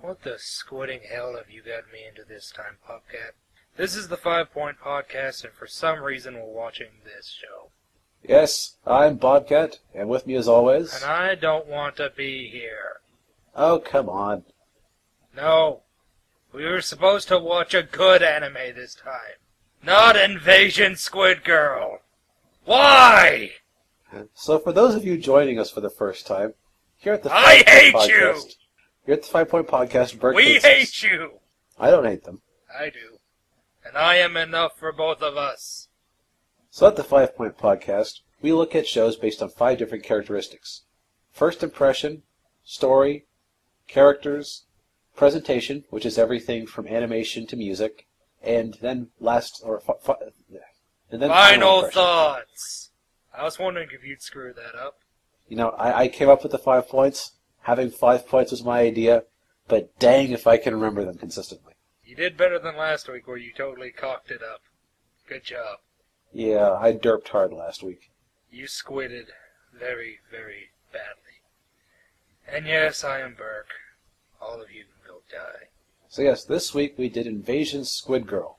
What the squidding hell have you got me into this time, Popcat? This is the 5 Point Podcast, and for some reason we're watching this show. Yes, I'm Bobcat, and with me as always... And I don't want to be here. Oh, come on. No. We were supposed to watch a good anime this time. Not Invasion Squid Girl. Why? So for those of you joining us for the first time, here at the I hate Podcast, you! Here at the 5 Point Podcast, Bert We hates hate us. you! I don't hate them. I do. And I am enough for both of us. So at the 5 Point Podcast, we look at shows based on 5 different characteristics. First impression, story, characters, presentation, which is everything from animation to music, and then final impression. Thoughts. I was wondering if you'd screw that up. You know, I came up with the 5 points. Having 5 points was my idea, but dang if I can remember them consistently. You did better than last week where you totally cocked it up. Good job. Yeah, I derped hard last week. You squidded very, very badly. And yes, I am Burke. All of you can go die. So yes, this week we did Invasion Squid Girl.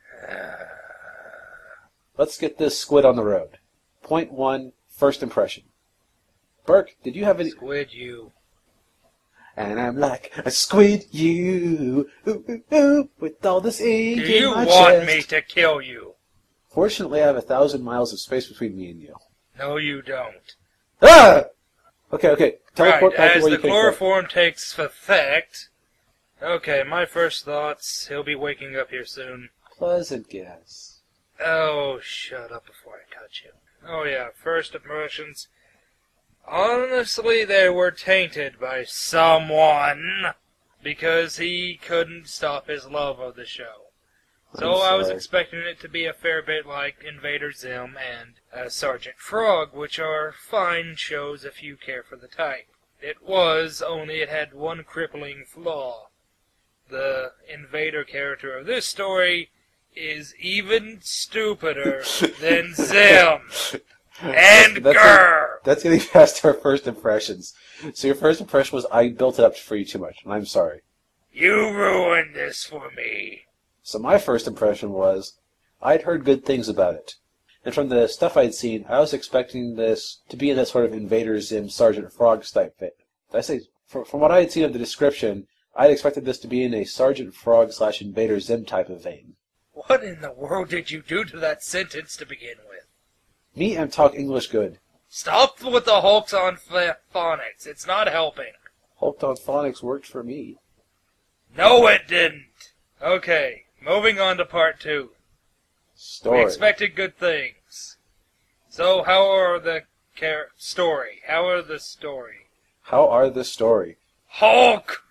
Let's get this squid on the road. Point 1, first impression. Burke, did you have any... Squid you. And I'm like a squid you, ooh, ooh, ooh, with all this ink Do in you my want chest. me to kill you? Fortunately, I have 1,000 miles of space between me and you. No, you don't. Ah! Okay. Teleport Right, back to as where the you came from. chloroform takes effect... Okay, my first thoughts, he'll be waking up here soon. Pleasant guess. Oh, shut up before I cut you. Oh yeah, first impressions. Honestly, they were tainted by someone, because he couldn't stop his love of the show. So I was expecting it to be a fair bit like Invader Zim and Sergeant Frog, which are fine shows if you care for the type. It was, only it had one crippling flaw. The Invader character of this story is even stupider than Zim and Grr. That's getting past our first impressions. So your first impression was I built it up for you too much, and I'm sorry. You ruined this for me. So my first impression was I'd heard good things about it. And from the stuff I'd seen, I was expecting this to be in that sort of Invader Zim, Sergeant Frog type thing. Did I say, from what I had seen of the description, I'd expected this to be in a Sergeant Frog / Invader Zim type of vein. What in the world did you do to that sentence to begin with? Me and talk English good. Stop with the hulks on phonics. It's not helping. Hulked on phonics worked for me. No, it didn't. Okay, moving on to part 2. Story. We expected good things. So, how are the story? How are the story? How are the story? Hulk!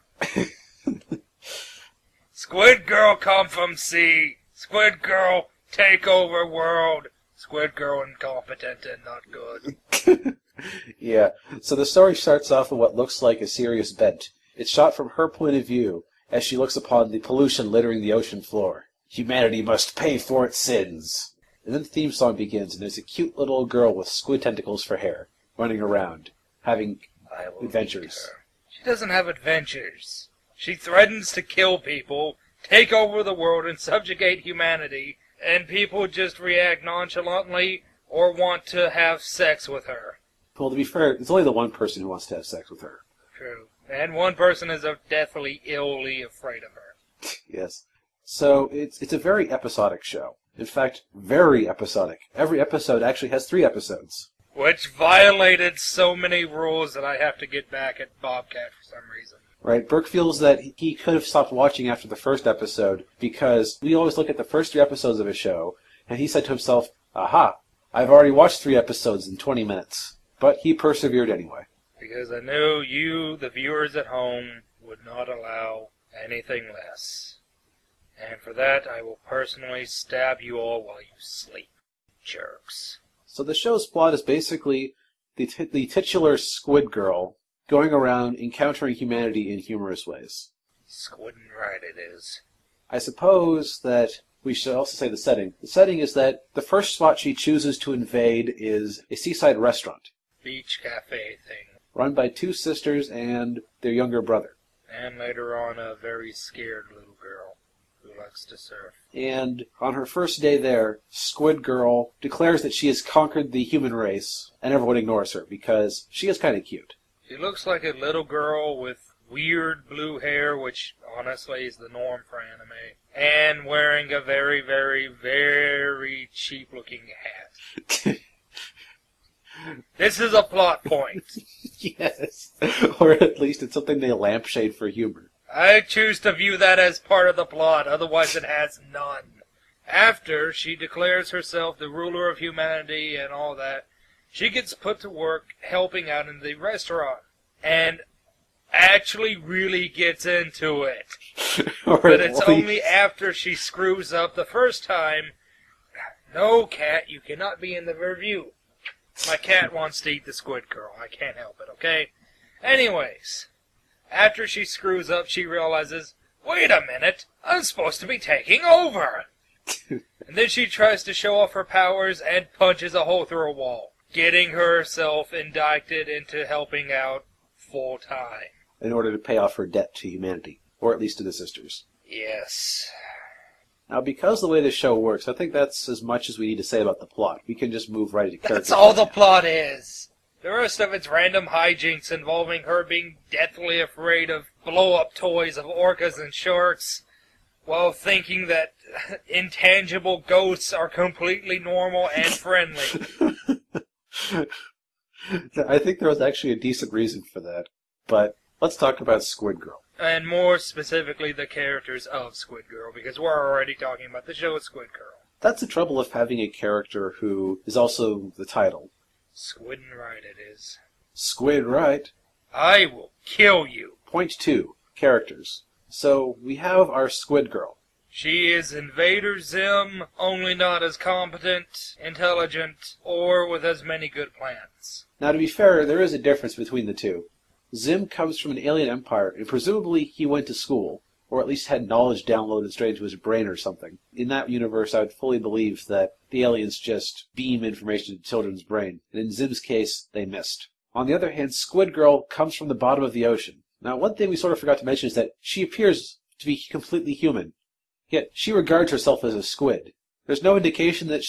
Squid Girl come from sea. Squid Girl take over world. Squid Girl incompetent and not good. Yeah, so the story starts off with what looks like a serious bent. It's shot from her point of view as she looks upon the pollution littering the ocean floor. Humanity must pay for its sins. And then the theme song begins, and there's a cute little girl with squid tentacles for hair running around, having adventures. She doesn't have adventures. She threatens to kill people, take over the world, and subjugate humanity, and people just react nonchalantly or want to have sex with her. Well, to be fair, it's only the one person who wants to have sex with her. True. And one person is deathly, illy afraid of her. Yes. So, it's a very episodic show. In fact, very episodic. Every episode actually has 3 episodes. Which violated so many rules that I have to get back at Bobcat for some reason. Right, Burke feels that he could have stopped watching after the first episode because we always look at the first 3 episodes of a show, and he said to himself, aha, I've already watched 3 episodes in 20 minutes. But he persevered anyway. Because I knew you, the viewers at home, would not allow anything less. And for that, I will personally stab you all while you sleep. Jerks. So the show's plot is basically the titular Squid Girl going around encountering humanity in humorous ways. Squiddin' right it is. I suppose that we should also say the setting. The setting is that the first spot she chooses to invade is a seaside restaurant. Beach cafe thing. Run by 2 sisters and their younger brother. And later on, a very scared little girl who likes to surf. And on her first day there, Squid Girl declares that she has conquered the human race, and everyone ignores her because she is kind of cute. She looks like a little girl with weird blue hair, which honestly is the norm for anime, and wearing a very, very, very cheap-looking hat. This is a plot point. Yes. Or at least it's something they lampshade for humor. I choose to view that as part of the plot, otherwise it has none. After she declares herself the ruler of humanity and all that, she gets put to work helping out in the restaurant, and actually really gets into it. But it's only after she screws up the first time. No, cat, you cannot be in the review. My cat wants to eat the Squid Girl. I can't help it, okay? Anyways, after she screws up, she realizes, wait a minute, I'm supposed to be taking over. And then she tries to show off her powers and punches a hole through a wall, getting herself indicted into helping out full time. In order to pay off her debt to humanity, or at least to the sisters. Yes. Now, because the way this show works, I think that's as much as we need to say about the plot. We can just move right into characters. That's all the plot is. The rest of it's random hijinks involving her being deathly afraid of blow-up toys of orcas and sharks, while thinking that intangible ghosts are completely normal and friendly. I think there was actually a decent reason for that. But let's talk about Squid Girl. And more specifically, the characters of Squid Girl, because we're already talking about the show Squid Girl. That's the trouble of having a character who is also the title. Squidden right it is. Squid right. I will kill you. Point 2. Characters. So, we have our Squid Girl. She is Invader Zim, only not as competent, intelligent, or with as many good plans. Now, to be fair, there is a difference between the two. Zim comes from an alien empire, and presumably he went to school, or at least had knowledge downloaded straight into his brain or something. In that universe, I would fully believe that the aliens just beam information into children's brain, and in Zim's case, they missed. On the other hand, Squid Girl comes from the bottom of the ocean. Now, one thing we sort of forgot to mention is that she appears to be completely human, yet she regards herself as a squid. There's no indication that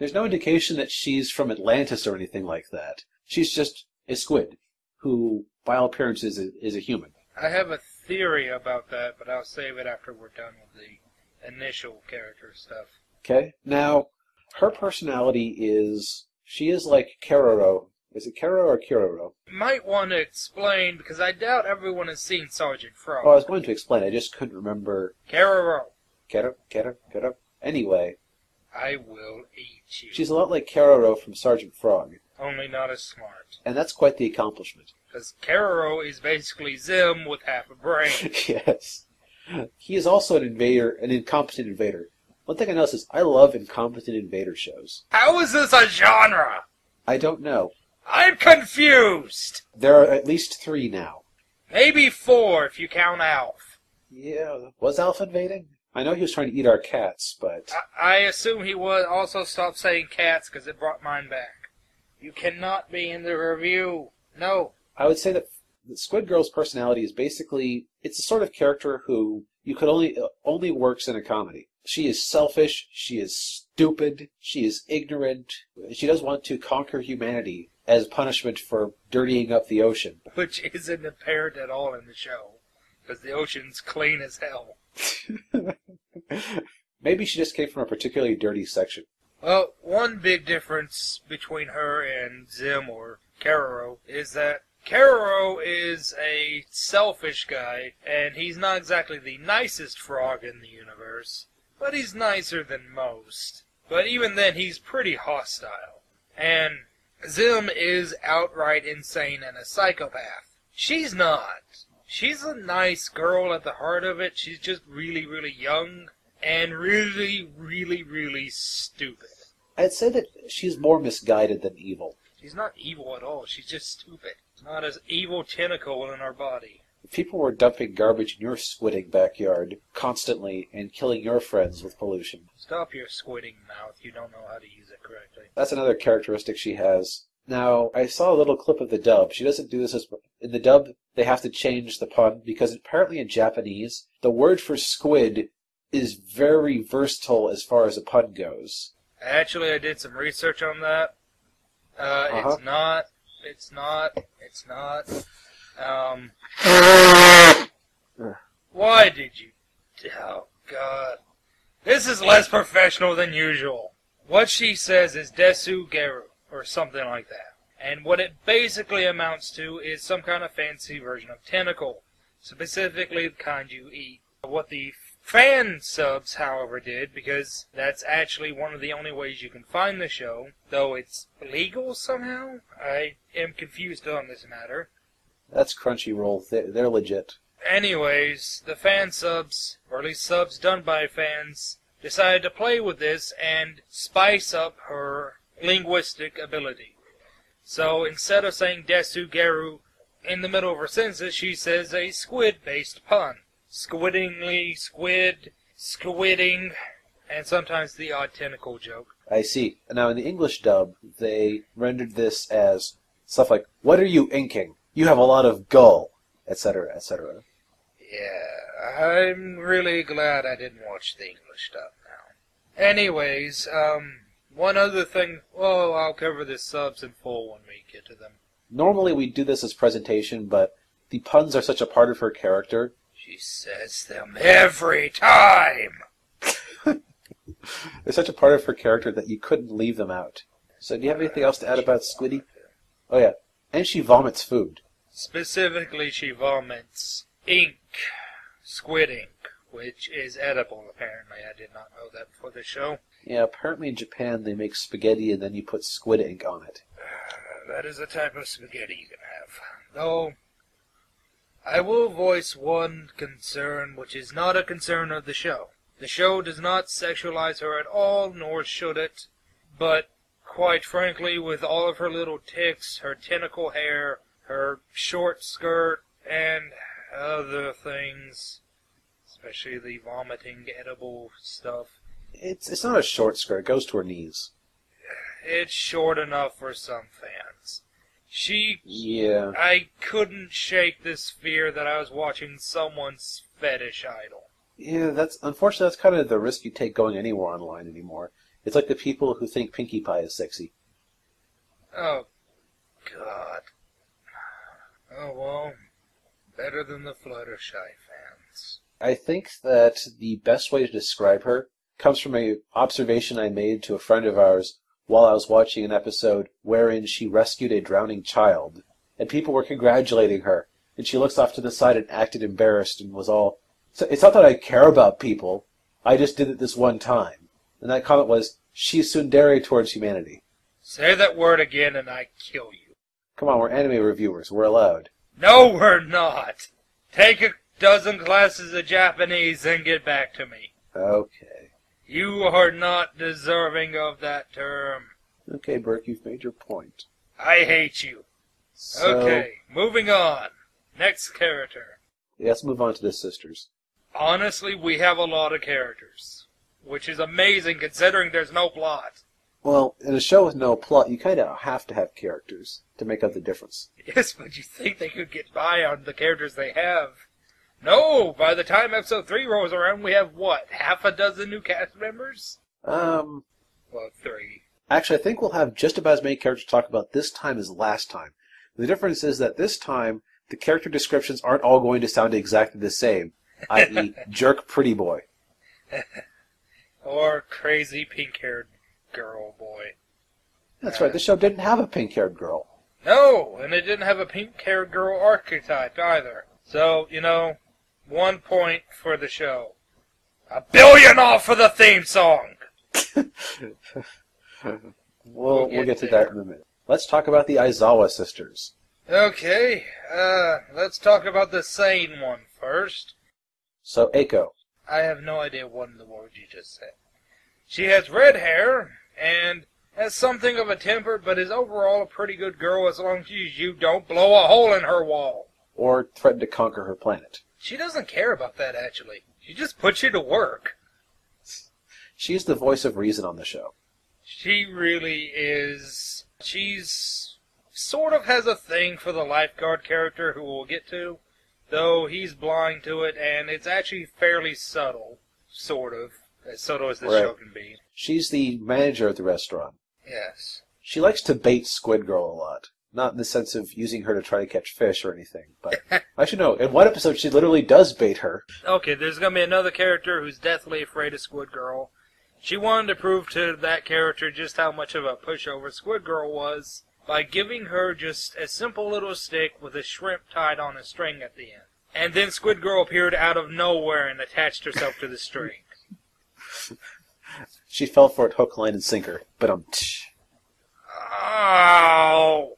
she's from Atlantis or anything like that. She's just a squid, who, by all appearances, is a human. I have a theory about that, but I'll save it after we're done with the initial character stuff. Okay? Now, her personality is... She is like Keroro. Is it Keroro or Kiroro? You might want to explain, because I doubt everyone has seen Sergeant Frog. Oh, I was going to explain. I just couldn't remember... Keroro. Kero. Anyway. I will eat you. She's a lot like Keroro from Sergeant Frog. Only not as smart. And that's quite the accomplishment. Because Keroro is basically Zim with half a brain. Yes. He is also an invader, an incompetent invader. One thing I noticed is I love incompetent invader shows. How is this a genre? I don't know. I'm confused! There are at least 3 now. Maybe 4 if you count Alf. Yeah, was Alf invading? I know he was trying to eat our cats, but... I assume he would also stop saying cats because it brought mine back. You cannot be in the review. No. I would say that Squid Girl's personality is basically... It's a sort of character who you could only works in a comedy. She is selfish, she is stupid, she is ignorant, she does want to conquer humanity as punishment for dirtying up the ocean. Which isn't apparent at all in the show, because the ocean's clean as hell. Maybe she just came from a particularly dirty section. Well, one big difference between her and Zim or Keroro is that Keroro is a selfish guy, and he's not exactly the nicest frog in the universe, but he's nicer than most. But even then, he's pretty hostile. And Zim is outright insane and a psychopath. She's not. She's a nice girl at the heart of it. She's just really, really young and really, really, really stupid. I'd say that she's more misguided than evil. She's not evil at all. She's just stupid. Not as evil tentacle in her body. If people were dumping garbage in your squidding backyard constantly and killing your friends with pollution. Stop your squidding mouth. You don't know how to use it correctly. That's another characteristic she has. Now, I saw a little clip of the dub. She doesn't do this in the dub. they have to change the pun, because apparently in Japanese, the word for squid is very versatile as far as a pun goes. Actually, I did some research on that. It's not. Why did you... Oh, God. This is less professional than usual. What she says is desu geru, or something like that. And what it basically amounts to is some kind of fancy version of tentacle, specifically the kind you eat. What the fan subs, however, did, because that's actually one of the only ways you can find the show, though it's legal somehow. I am confused on this matter. That's Crunchyroll. They're legit. Anyways, the fan subs, or at least subs done by fans, decided to play with this and spice up her linguistic ability. So instead of saying desu geru in the middle of her sentences, she says a squid-based pun. Squiddingly, squid, squidding, and sometimes the odd tentacle joke. I see. Now, in the English dub, they rendered this as stuff like, "What are you inking? You have a lot of gull," etc., etc. Yeah, I'm really glad I didn't watch the English dub now. Anyways, one other thing, well, I'll cover the subs in full when we get to them. Normally we do this as presentation, but the puns are such a part of her character. She says them every time! They're such a part of her character that you couldn't leave them out. So do you have anything else to add about Squiddy? Oh yeah, and she vomits food. Specifically, she vomits ink, squid ink, which is edible, apparently. I did not know that before the show. Yeah, apparently in Japan they make spaghetti and then you put squid ink on it. That is a type of spaghetti you can have. Though, I will voice one concern, which is not a concern of the show. The show does not sexualize her at all, nor should it. But, quite frankly, with all of her little tics, her tentacle hair, her short skirt, and other things, especially the vomiting edible stuff, It's not a short skirt. It goes to her knees. it's short enough for some fans. Yeah. I couldn't shake this fear that I was watching someone's fetish idol. Yeah, unfortunately that's kind of the risk you take going anywhere online anymore. It's like the people who think Pinkie Pie is sexy. Oh, God. Oh, well, better than the Fluttershy fans. I think that the best way to describe her comes from an observation I made to a friend of ours while I was watching an episode wherein she rescued a drowning child, and people were congratulating her, and she looks off to the side and acted embarrassed and was all, "So it's not that I care about people, I just did it this one time." And that comment was, she's tsundere towards humanity. Say that word again and I kill you. Come on, we're anime reviewers, we're allowed. No, we're not. Take a dozen classes of Japanese and get back to me. Okay. You are not deserving of that term. Okay, Burke, you've made your point. I hate you. So, Okay, moving on. Next character. let's move on to the sisters. Honestly, we have a lot of characters, which is amazing considering there's no plot. Well, in a show with no plot, you kind of have to have characters to make up the difference. Yes, but you think they could get by on the characters they have? No, by the time episode 3 rolls around, we have, what, half a dozen new cast members? Well, 3. Actually, I think we'll have just about as many characters to talk about this time as last time. The difference is that this time, the character descriptions aren't all going to sound exactly the same, i.e. jerk pretty boy. Or crazy pink-haired girl boy. That's right, the show didn't have a pink-haired girl. No, and it didn't have a pink-haired girl archetype either. So, 1 point for the show. $1 billion off for the theme song! We'll get to that in a minute. Let's talk about the Aizawa sisters. Okay, let's talk about the sane one first. So, Eiko. I have no idea what in the world you just said. She has red hair, and has something of a temper, but is overall a pretty good girl as long as you don't blow a hole in her wall. Or threaten to conquer her planet. She doesn't care about that, actually. She just puts you to work. She's the voice of reason on the show. She really is. She's sort of has a thing for the lifeguard character who we'll get to, though he's blind to it, and it's actually fairly subtle, sort of, as subtle as this Right. show can be. She's the manager of the restaurant. Yes. She likes to bait Squid Girl a lot. Not in the sense of using her to try to catch fish or anything, but actually no, in one episode she literally does bait her. Okay, there's going to be another character who's deathly afraid of Squid Girl. She wanted to prove to that character just how much of a pushover Squid Girl was by giving her just a simple little stick with a shrimp tied on a string at the end. And then Squid Girl appeared out of nowhere and attached herself to the string. She fell for it hook, line, and sinker. But Oh!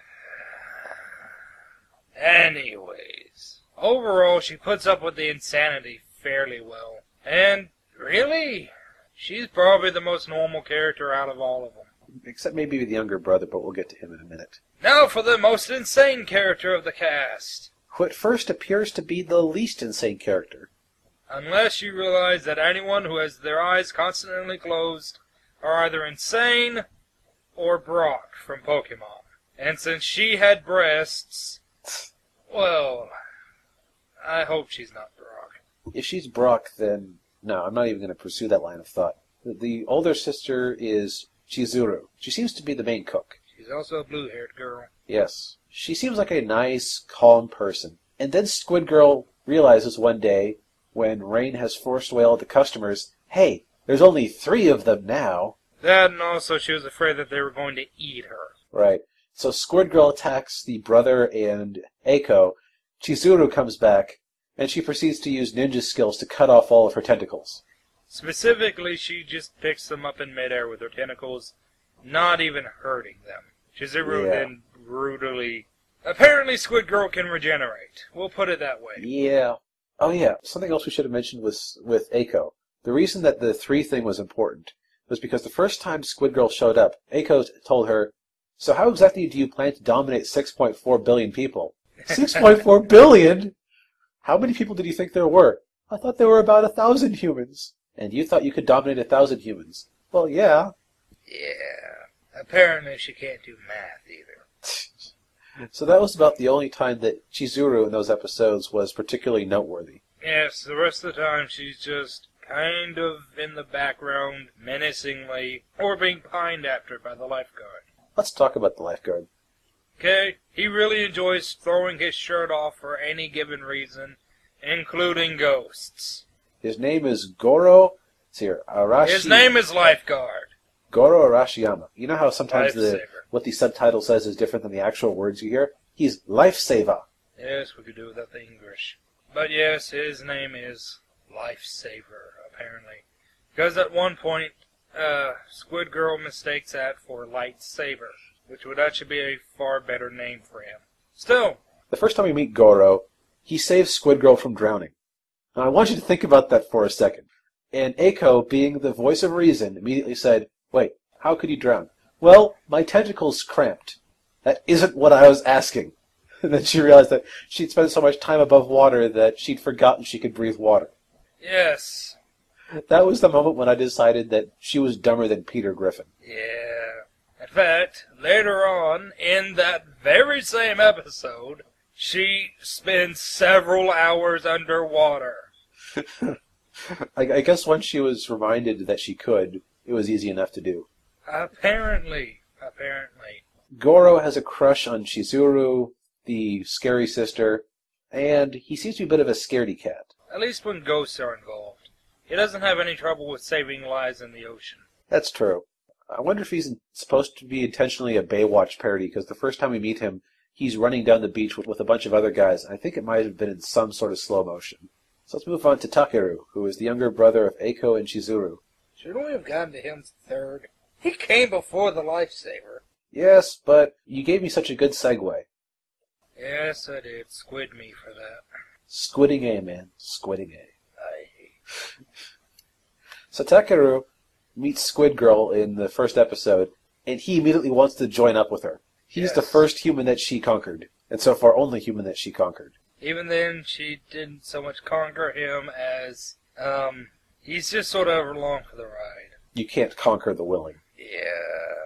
Anyways, overall she puts up with the insanity fairly well. And really, she's probably the most normal character out of all of them. except maybe the younger brother, but we'll get to him in a minute. Now for the most insane character of the cast. Who at first appears to be the least insane character. Unless you realize that anyone who has their eyes constantly closed are either insane or Brock from Pokemon. And since she had breasts, well, I hope she's not Brock. If she's Brock, then no, I'm not even going to pursue that line of thought. The older sister is Chizuru. She seems to be the main cook. She's also a blue-haired girl. Yes. She seems like a nice, calm person. And then Squid Girl realizes one day, when Rain has forced away all the customers, hey, there's only 3 of them now. That, and also she was afraid that they were going to eat her. Right. So Squid Girl attacks the brother and Eiko. Chizuru comes back, and she proceeds to use ninja skills to cut off all of her tentacles. Specifically, she just picks them up in midair with her tentacles, not even hurting them. Chizuru then brutally... Apparently Squid Girl can regenerate. We'll put it that way. Yeah. Oh yeah, something else we should have mentioned was with Eiko. The reason that the 3 thing was important was because the first time Squid Girl showed up, Eiko told her, so how exactly do you plan to dominate 6.4 billion people? 6.4 billion? How many people did you think there were? I thought there were about 1,000 humans. And you thought you could dominate 1,000 humans. Well, yeah. Yeah. Apparently she can't do math either. So that was about the only time that Chizuru in those episodes was particularly noteworthy. Yes, the rest of the time she's just kind of in the background, menacingly, or being pined after by the lifeguard. Let's talk about the lifeguard. Okay, he really enjoys throwing his shirt off for any given reason, including ghosts. His name is Goro Arashi. His name is Lifeguard. Goro Arashiyama. You know how sometimes Lifesaver. what the subtitle says is different than the actual words you hear? He's Lifesaver. Yes, we could do without the English. But yes, his name is Lifesaver, apparently. Because at one point, Squid Girl mistakes that for Lightsaber, which would actually be a far better name for him. Still, The first time we meet Goro, he saves Squid Girl from drowning. Now I want you to think about that for a second. And Eiko, being the voice of reason, immediately said, wait, how could he drown? Well, my tentacles cramped. That isn't what I was asking. And then she realized that she'd spent so much time above water that she'd forgotten she could breathe water. yes. That was the moment when I decided that she was dumber than Peter Griffin. Yeah. In fact, later on, in that very same episode, she spends several hours underwater. I guess once she was reminded that she could, it was easy enough to do. Apparently. Goro has a crush on Chizuru, the scary sister, and he seems to be a bit of a scaredy cat. At least when ghosts are involved. He doesn't have any trouble with saving lives in the ocean. That's true. I wonder if he's supposed to be intentionally a Baywatch parody, because the first time we meet him, he's running down the beach with a bunch of other guys. I think it might have been in some sort of slow motion. So let's move on to Takeru, who is the younger brother of Eiko and Chizuru. Shouldn't we have gotten to him third? He came before the Lifesaver. Yes, but you gave me such a good segue. Yes, I did. Squid me for that. Squidding A, man. Squidding A. I hate. So Takeru meets Squid Girl in the first episode, and he immediately wants to join up with her. He's the Yes. first human that she conquered, and so far only human that she conquered. Even then, she didn't so much conquer him as, he's just sort of along for the ride. You can't conquer the willing. Yeah.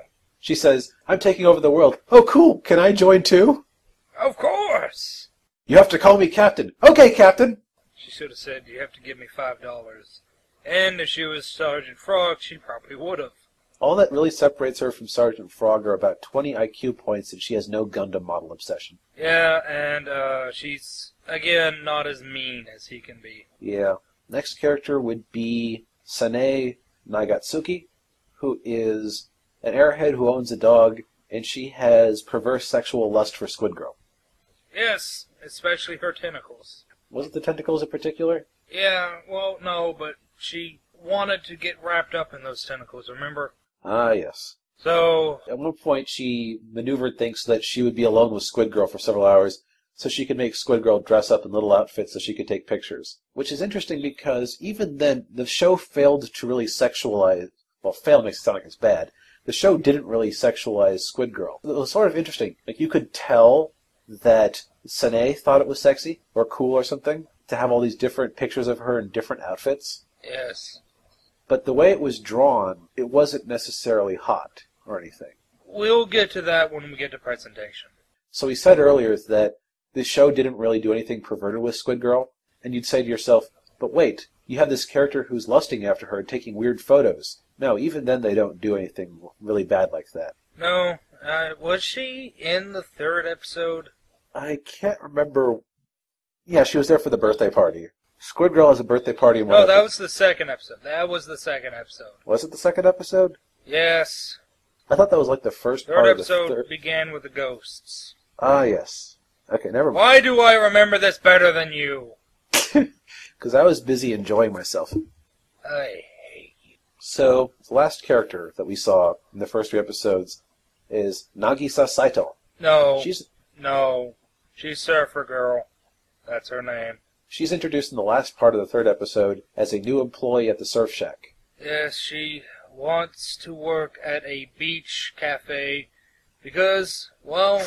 She says, "I'm taking over the world." "Oh, cool. Can I join too?" Of course! "You have to call me Captain." "Okay, Captain." She should have said, you have to give me $5. And if she was Sergeant Frog, she probably would have. All that really separates her from Sergeant Frog are about 20 IQ points, and she has no Gundam model obsession. Yeah, and she's, again, not as mean as he can be. Yeah. Next character would be Sanae Nagatsuki, who is an airhead who owns a dog, and she has perverse sexual lust for Squid Girl. Yes, especially her tentacles. Was it the tentacles in particular? Yeah, well, no, but she wanted to get wrapped up in those tentacles, remember? Ah, yes. So, At one point, she maneuvered things so that she would be alone with Squid Girl for several hours, so she could make Squid Girl dress up in little outfits so she could take pictures. Which is interesting because even then, the show failed to really sexualize... Well, fail makes it sound like it's bad. The show didn't really sexualize Squid Girl. It was sort of interesting. Like, you could tell that Sanae thought it was sexy or cool or something to have all these different pictures of her in different outfits. yes. But the way it was drawn, it wasn't necessarily hot or anything. We'll get to that when we get to presentation. So we said earlier that this show didn't really do anything perverted with Squid Girl, and you'd say to yourself, but wait, you have this character who's lusting after her and taking weird photos. No, even then they don't do anything really bad like that. No, was she in the third episode? I can't remember. Yeah, she was there for the birthday party. Squid Girl has a birthday party in one No, that episode. was the second episode. That was the second episode. Was it the second episode? Yes. I thought that was like the first Third part of the episode third. began with the ghosts. Ah, yes. Okay, never mind. Why do I remember this better than you? Because I was busy enjoying myself. I hate you. So, the last character that we saw in the first 3 episodes is Nagisa Saito. No. She's Surfer Girl. That's her name. She's introduced in the last part of the 3rd episode as a new employee at the Surf Shack. Yes, she wants to work at a beach cafe because, well,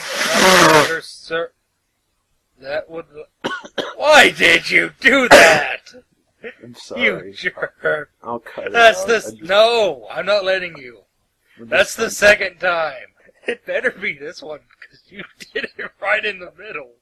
that would... Why did you do that? I'm sorry. You jerk. I'll cut it That's out. No, I'm not letting you. That's the second time. It better be this one, because you did it right in the middle.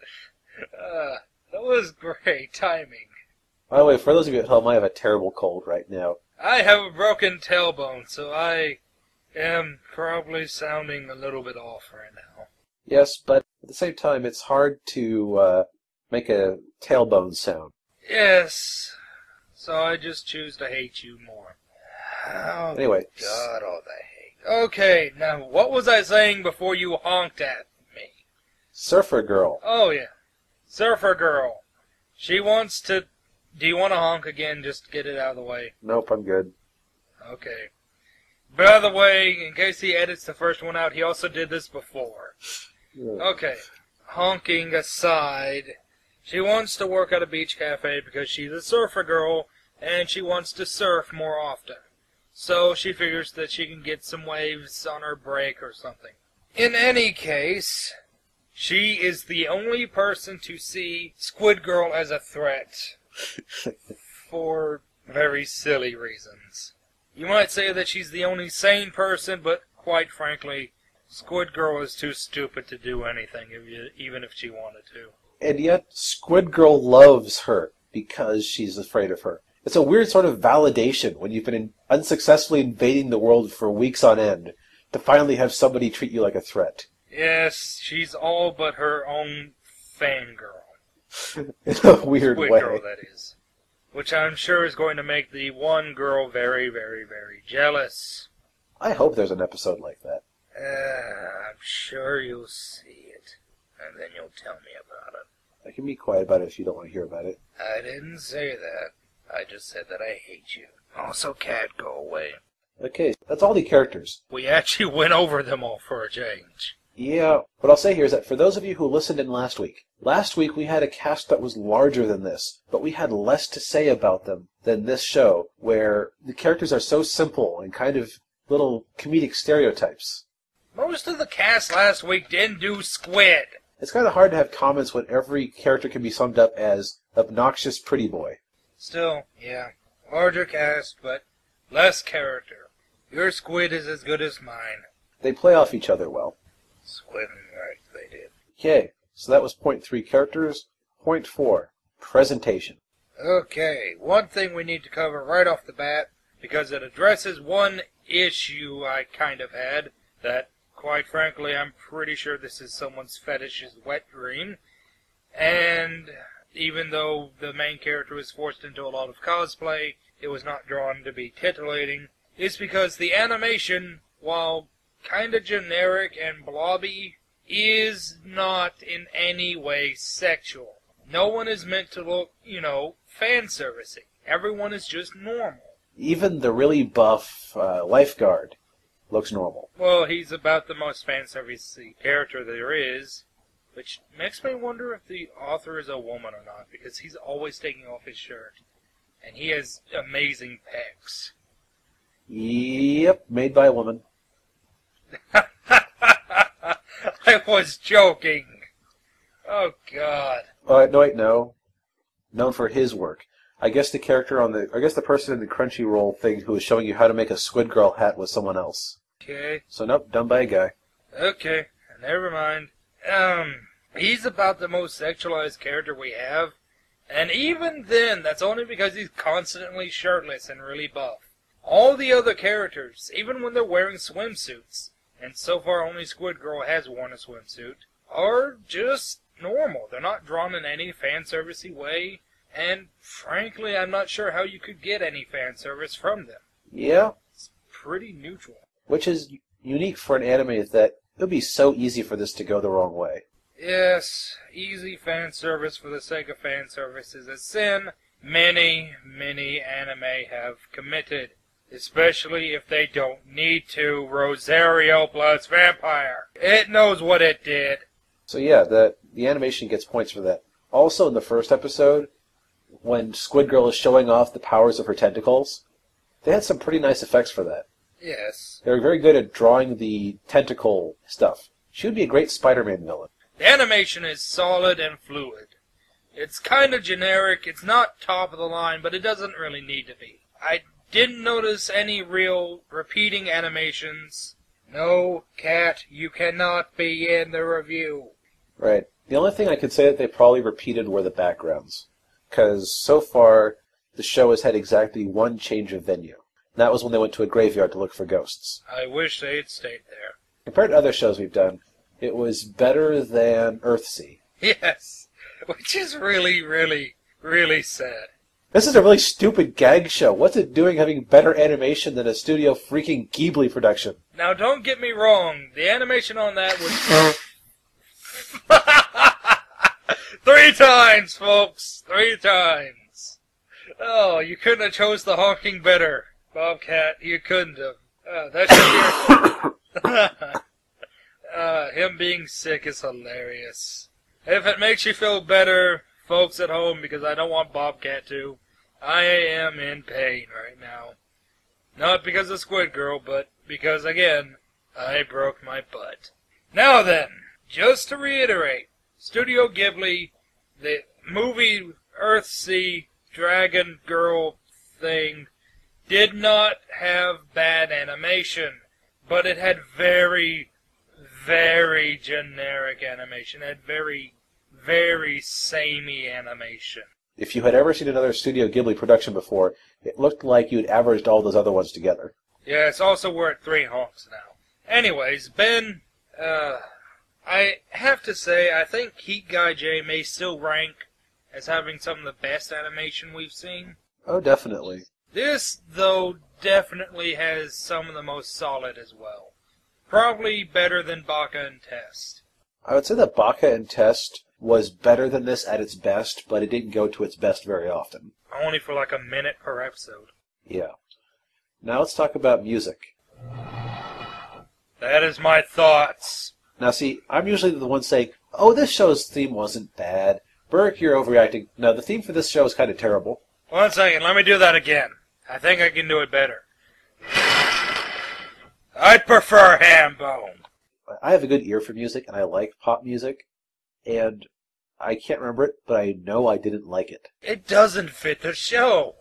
That was great timing. By the way, for those of you at home, I have a terrible cold right now. I have a broken tailbone, so I am probably sounding a little bit off right now. Yes, but at the same time, it's hard to make a tailbone sound. Yes, so I just choose to hate you more. Oh, Anyway. God, all the hate. Okay, now, what was I saying before you honked at me? Surfer Girl. Oh, yeah. Surfer Girl. She wants to... Do you want to honk again, just to get it out of the way? Nope, I'm good. Okay. By the way, in case he edits the first one out, he also did this before. Okay. Honking aside, she wants to work at a beach cafe because she's a surfer girl, and she wants to surf more often. So she figures that she can get some waves on her break or something. In any case, she is the only person to see Squid Girl as a threat. For very silly reasons. You might say that she's the only sane person, but quite frankly, Squid Girl is too stupid to do anything, even if she wanted to. And yet, Squid Girl loves her because she's afraid of her. It's a weird sort of validation when you've been unsuccessfully invading the world for weeks on end to finally have somebody treat you like a threat. Yes, she's all but her own fangirl. In a weird Squid way. Girl, that is. Which I'm sure is going to make the one girl very, very, very jealous. I hope there's an episode like that. I'm sure you'll see it. And then you'll tell me about it. I can be quiet about it if you don't want to hear about it. I didn't say that. I just said that I hate you. Also, cat, go away. Okay, that's all the characters. We actually went over them all for a change. Yeah, what I'll say here is that for those of you who listened in last week we had a cast that was larger than this, but we had less to say about them than this show, where the characters are so simple and kind of little comedic stereotypes. Most of the cast last week didn't do squid. It's kind of hard to have comments when every character can be summed up as obnoxious pretty boy. Still, yeah, larger cast, but less character. Your squid is as good as mine. They play off each other well. Swimming right, they did. Okay, so that was point 3, characters. Point 4, presentation. Okay, one thing we need to cover right off the bat, because it addresses one issue I kind of had, that, quite frankly, I'm pretty sure this is someone's fetish is wet dream, and even though the main character was forced into a lot of cosplay, it was not drawn to be titillating, is because the animation, while kinda generic and blobby, is not in any way sexual. No one is meant to look, fan servicey. Everyone is just normal. Even the really buff lifeguard looks normal. Well, he's about the most fan servicey character there is, which makes me wonder if the author is a woman or not, because he's always taking off his shirt. And he has amazing pecs. Yep, made by a woman. I was joking. Oh, God. No, wait, no. Known for his work. I guess the person in the Crunchyroll thing who was showing you how to make a Squid Girl hat was someone else. Okay. So nope, done by a guy. Okay, never mind. He's about the most sexualized character we have, and even then, that's only because he's constantly shirtless and really buff. All the other characters, even when they're wearing swimsuits, and so far only Squid Girl has worn a swimsuit, are just normal. They're not drawn in any fan servicey way, and frankly, I'm not sure how you could get any fan service from them. Yeah. It's pretty neutral. Which is unique for an anime that it would be so easy for this to go the wrong way. Yes, easy fan service for the sake of fan service is a sin many anime have committed. Especially if they don't need to. Rosario plus Vampire. It knows what it did. So yeah, the animation gets points for that. Also in the first episode, when Squid Girl is showing off the powers of her tentacles, they had some pretty nice effects for that. Yes. They were very good at drawing the tentacle stuff. She would be a great Spider-Man villain. The animation is solid and fluid. It's kind of generic. It's not top of the line, but it doesn't really need to be. I didn't notice any real repeating animations. No, Cat, you cannot be in the review. Right. The only thing I could say that they probably repeated were the backgrounds. Because so far, the show has had exactly one change of venue. And that was when they went to a graveyard to look for ghosts. I wish they had stayed there. Compared to other shows we've done, it was better than Earthsea. Yes, which is really sad. This is a really stupid gag show. What's it doing having better animation than a Studio freaking Ghibli production? Now, don't get me wrong. The animation on that was... 3 times, folks! 3 times! Oh, you couldn't have chose the honking better, Bobcat. You couldn't have. That should be... him being sick is hilarious. If it makes you feel better, folks at home, because I don't want Bobcat to, I am in pain right now. Not because of Squid Girl, but because, again, I broke my butt. Now then, just to reiterate, Studio Ghibli, the movie Earthsea Dragon Girl thing, did not have bad animation, but it had very generic animation. It had very samey animation. If you had ever seen another Studio Ghibli production before, it looked like you'd averaged all those other ones together. Yeah, it's also we're at 3 honks now. Anyways, Ben, I have to say, I think Heat Guy J may still rank as having some of the best animation we've seen. Oh, definitely. This, though, definitely has some of the most solid as well. Probably better than Baka and Test. I would say that Baka and Test was better than this at its best, but it didn't go to its best very often. Only for like a minute per episode. Yeah. Now let's talk about music. That is my thoughts. Now see, I'm usually the one saying, oh, this show's theme wasn't bad. Burke, you're overreacting. No, the theme for this show is kind of terrible. 1 second, let me do that again. I think I can do it better. I'd prefer Hambone. I have a good ear for music, and I like pop music, and I can't remember it, but I know I didn't like it. It doesn't fit the show.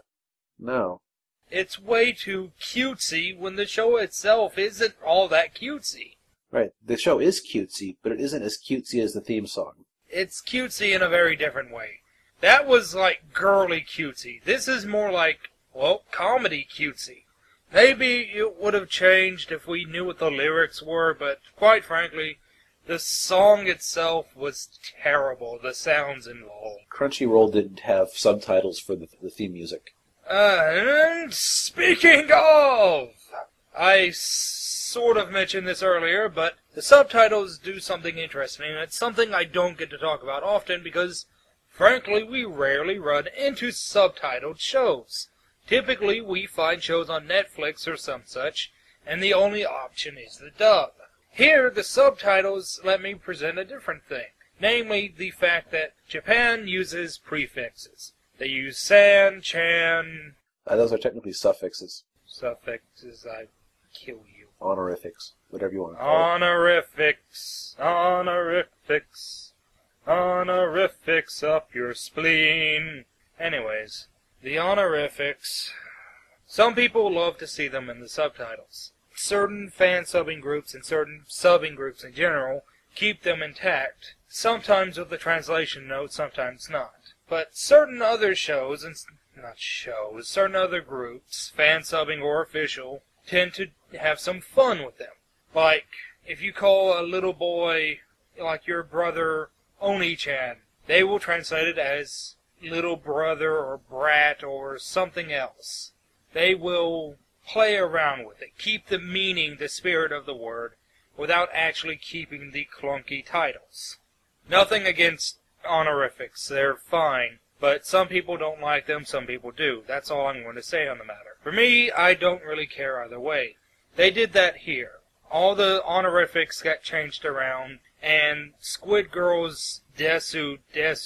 No. It's way too cutesy when the show itself isn't all that cutesy. Right. The show is cutesy, but it isn't as cutesy as the theme song. It's cutesy in a very different way. That was like girly cutesy. This is more like, well, comedy cutesy. Maybe it would have changed if we knew what the lyrics were, but quite frankly, the song itself was terrible. The sounds involved. Crunchyroll didn't have subtitles for the theme music. And speaking of, I sort of mentioned this earlier, but the subtitles do something interesting, and it's something I don't get to talk about often because, frankly, we rarely run into subtitled shows. Typically, we find shows on Netflix or some such, and the only option is the dub. Here, the subtitles let me present a different thing, namely the fact that Japan uses prefixes. They use san, chan... Those are technically suffixes. Suffixes, I kill you. Honorifics. Whatever you want to call it. Honorifics, honorifics, honorifics up your spleen. Anyways, the honorifics, some people love to see them in the subtitles. Certain fan-subbing groups and certain subbing groups in general keep them intact, sometimes with the translation note, sometimes not. But certain other shows, certain other groups, fan-subbing or official, tend to have some fun with them. Like, if you call a little boy, like your brother, Oni-chan, they will translate it as little brother or brat or something else. They will play around with it, keep the meaning, the spirit of the word, without actually keeping the clunky titles. Nothing against honorifics, they're fine, but some people don't like them, some people do. That's all I'm going to say on the matter. For me, I don't really care either way. They did that here. All the honorifics got changed around, and Squid Girl's Desu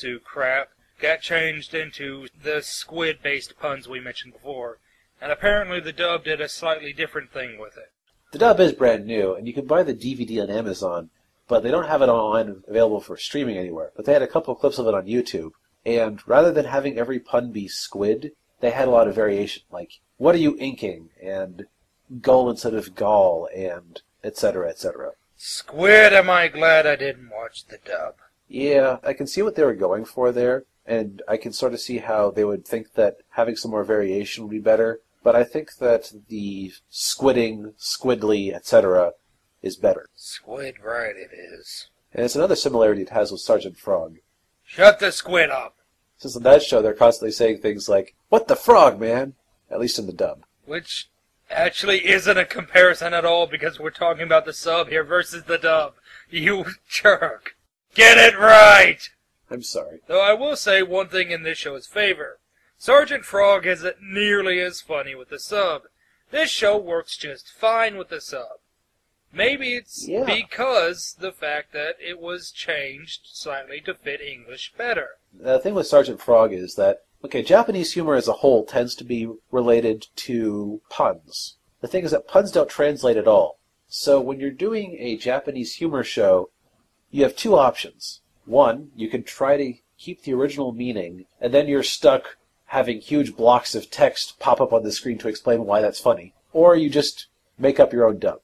crap got changed into the squid-based puns we mentioned before, and apparently the dub did a slightly different thing with it. The dub is brand new, and you can buy the DVD on Amazon, but they don't have it online available for streaming anywhere. But they had a couple of clips of it on YouTube, and rather than having every pun be squid, they had a lot of variation, like, what are you inking? And gull instead of gall, and etc., etc. Squid, am I glad I didn't watch the dub. Yeah, I can see what they were going for there, and I can sort of see how they would think that having some more variation would be better, but I think that the squidding, squiddly, etc. is better. Squid, right it is. And it's another similarity it has with Sergeant Frog. Shut the squid up! Since in that show they're constantly saying things like, what the frog, man? At least in the dub. Which actually isn't a comparison at all because we're talking about the sub here versus the dub. You jerk. Get it right! I'm sorry. Though I will say one thing in this show's favor. Sergeant Frog isn't nearly as funny with the sub. This show works just fine with the sub. Maybe it's because the fact that it was changed slightly to fit English better. The thing with Sergeant Frog is that, okay, Japanese humor as a whole tends to be related to puns. The thing is that puns don't translate at all. So when you're doing a Japanese humor show, you have two options. One, you can try to keep the original meaning, and then you're stuck having huge blocks of text pop up on the screen to explain why that's funny. Or you just make up your own dub.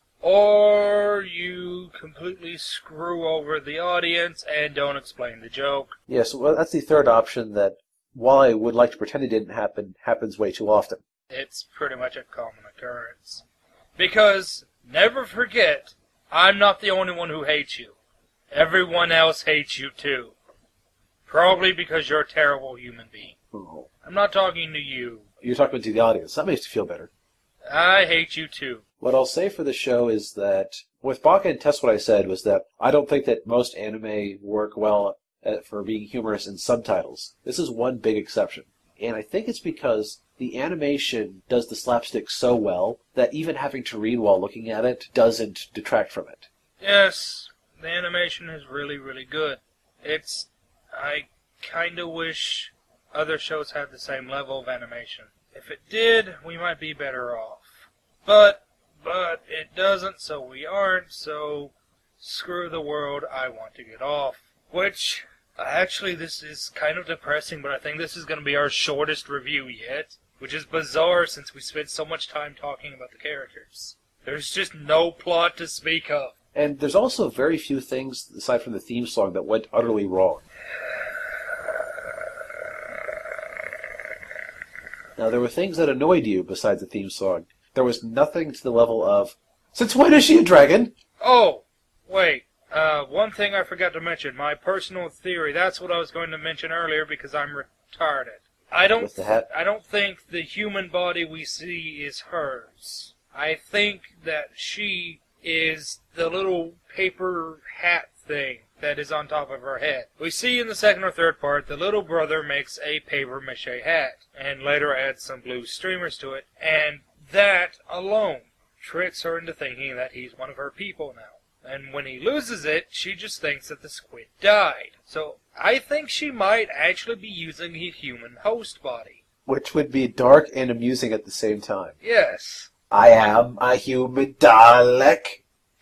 Or you completely screw over the audience and don't explain the joke. Yes, well, that's the third option that, while I would like to pretend it didn't happen, happens way too often. It's pretty much a common occurrence. Because, never forget, I'm not the only one who hates you. Everyone else hates you too. Probably because you're a terrible human being. Oh. I'm not talking to you. You're talking to the audience. That makes you feel better. I hate you too. What I'll say for the show is that, with Baka and Tess, what I said was that I don't think that most anime work well for being humorous in subtitles. This is one big exception. And I think it's because the animation does the slapstick so well that even having to read while looking at it doesn't detract from it. Yes, the animation is really, really good. I kind of wish other shows had the same level of animation. If it did, we might be better off. But it doesn't, so we aren't, so screw the world, I want to get off. Which, actually, this is kind of depressing, but I think this is going to be our shortest review yet, which is bizarre since we spent so much time talking about the characters. There's just no plot to speak of. And there's also very few things, aside from the theme song, that went utterly wrong. Now, there were things that annoyed you besides the theme song. There was nothing to the level of, "Since when is she a dragon?" Oh, wait. One thing I forgot to mention. My personal theory. That's what I was going to mention earlier because I'm retarded. I don't think the human body we see is hers. I think that she is the little paper hat thing that is on top of her head. We see in the second or third part the little brother makes a paper mache hat and later adds some blue streamers to it, and that alone tricks her into thinking that he's one of her people now. And when he loses it, she just thinks that the squid died. So I think she might actually be using a human host body. Which would be dark and amusing at the same time. Yes. I am a human Dalek.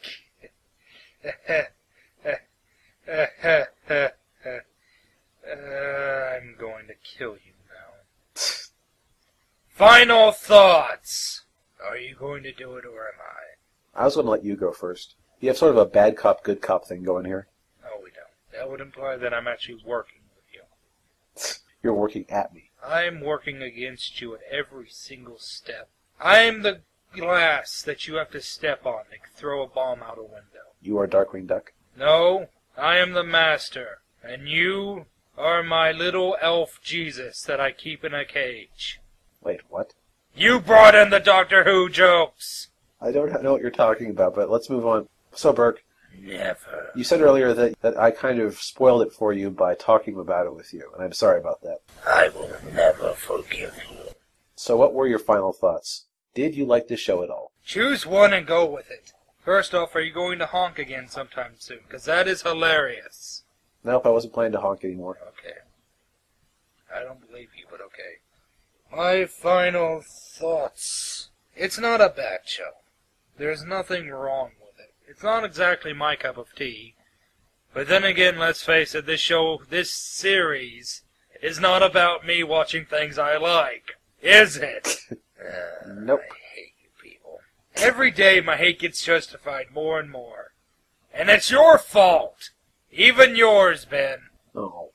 I'm going to kill you now. Final thoughts. Are you going to do it or am I? I was going to let you go first. You have sort of a bad cop, good cop thing going here. No, we don't. That would imply that I'm actually working with you. You're working at me. I'm working against you at every single step. I'm the glass that you have to step on to throw a bomb out a window. You are Darkwing Duck? No, I am the master, and you are my little elf Jesus that I keep in a cage. Wait, what? You brought in the Doctor Who jokes! I don't know what you're talking about, but let's move on. So, Burke, Never. you said earlier that I kind of spoiled it for you by talking about it with you, and I'm sorry about that. I will never forgive you. So what were your final thoughts? Did you like the show at all? Choose one and go with it. First off, are you going to honk again sometime soon? Because that is hilarious. Nope, I wasn't planning to honk anymore. Okay. I don't believe you, but okay. My final thoughts. It's not a bad show. There's nothing wrong with it. It's not exactly my cup of tea. But then again, let's face it, this series, is not about me watching things I like. Is it? Nope. I hate you people. Every day my hate gets justified more and more. And it's your fault! Even yours, Ben. Oh.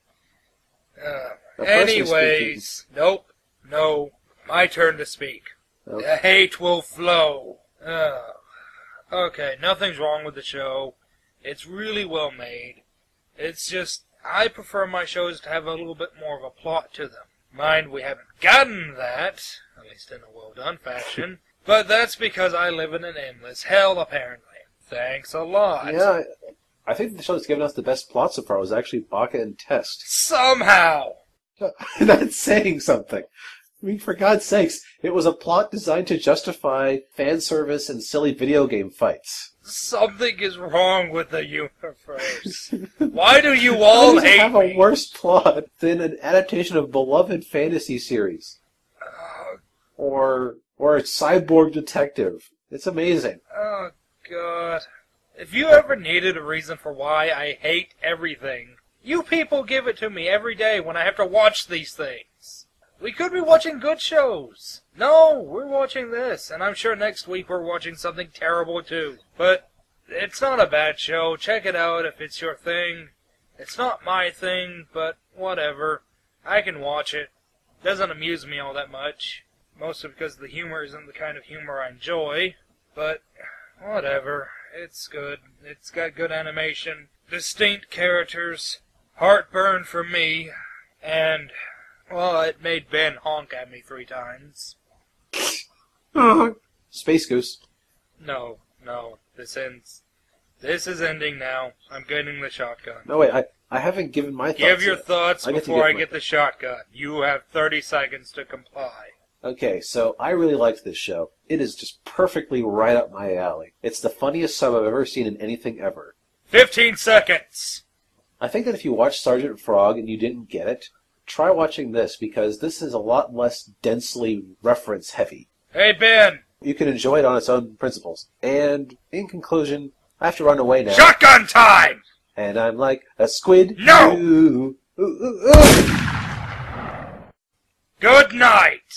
Anyways, nope, no, my turn to speak. Nope. The hate will flow. Okay, nothing's wrong with the show. It's really well made. It's just, I prefer my shows to have a little bit more of a plot to them. Mind, we haven't gotten that, at least in a well-done fashion, but that's because I live in an endless hell, apparently. Thanks a lot. Yeah, I think the show that's given us the best plot so far was actually Baka and Test. Somehow! That's saying something. I mean, for God's sakes, it was a plot designed to justify fan service and silly video game fights. Something is wrong with the universe. Why do you all How does it hate have me? a worse plot than an adaptation of beloved fantasy series? Or a cyborg detective. It's amazing. Oh, God. If you ever needed a reason for why I hate everything, you people give it to me every day when I have to watch these things. We could be watching good shows. No, we're watching this, and I'm sure next week we're watching something terrible too. But it's not a bad show. Check it out if it's your thing. It's not my thing, but whatever. I can watch it. Doesn't amuse me all that much. Mostly because the humor isn't the kind of humor I enjoy. But whatever. It's good. It's got good animation, distinct characters, heartburn for me, and, well, it made Ben honk at me 3 times. Space Goose. No, this ends. This is ending now. I'm getting the shotgun. No, wait, I haven't given my thoughts Give your yet. thoughts I get to before I give get the shotgun. You have 30 seconds to comply. Okay, so I really liked this show. It is just perfectly right up my alley. It's the funniest sub I've ever seen in anything ever. 15 seconds! I think that if you watched Sergeant Frog and you didn't get it, try watching this, because this is a lot less densely reference-heavy. Hey, Ben! You can enjoy it on its own principles. And, in conclusion, I have to run away now. Shotgun time! And I'm like a squid. No! Ooh, ooh, ooh, ooh. Good night!